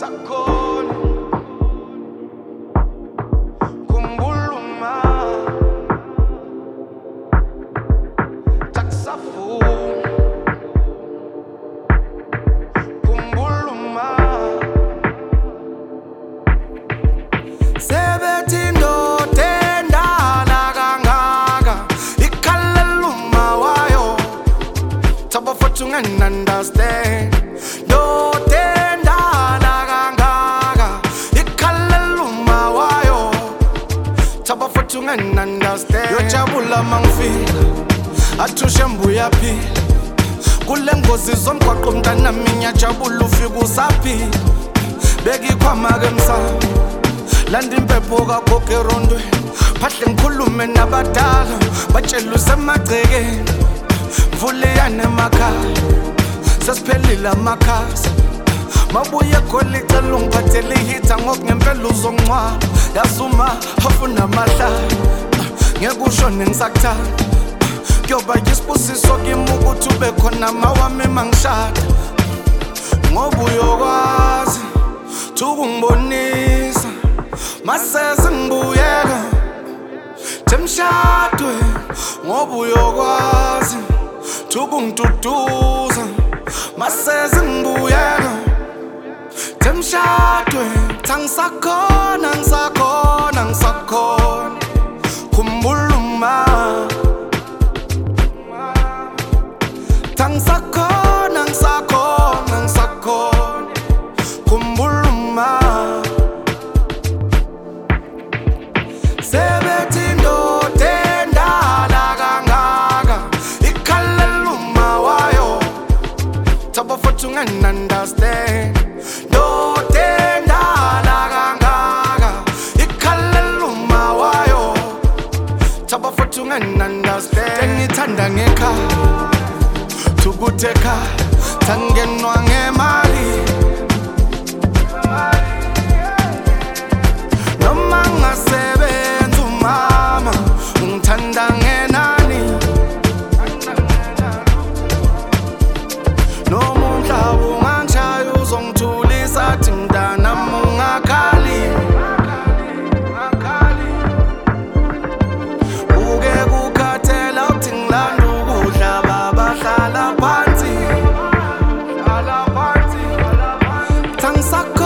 Sakhona khumbula uma takusafu khumbula uma sebethi indoda endala kangaka ikhalela uma wayo thaba futhi unganunderstand understand yojabula mangifika athushe mbuya phila kule ngozi zomgwaqo mntanami ngiyajabula ufika usaphila bekikhwama ke msamo landa impepho kagogo erondweni phahle ngikhulume nabadala batshela usemagcekeni vuleyane emakhaya sesiphelile amakhasi mabuye khona icela ungiphathele ihitha ngokungempela uzongcwaba yasuma afuna amahlala ngeke ushone ngisakuthanda kuyoba yisibusiso kimi ukuthi ube khona mawami mangishada ngoba uyokwazi ukungibonisa maseze ngibuyeka temshadwe ngoba uyokwazi ukungiduduza maseze ngibuyeka temshadwe tangisakhona khumbula uma tangisakhona khumbula uma sebethi indoda endala kangaka ikhalela uma wayo thaba futhi unganunderstand ngithanda ngekhaya thukuthi ekhaya tangenwa ngemali noma ngasebenza umama ungithanda ngenani noma umhlaba ungangishaya uzongithulisa athi mntanami ungakhali Suck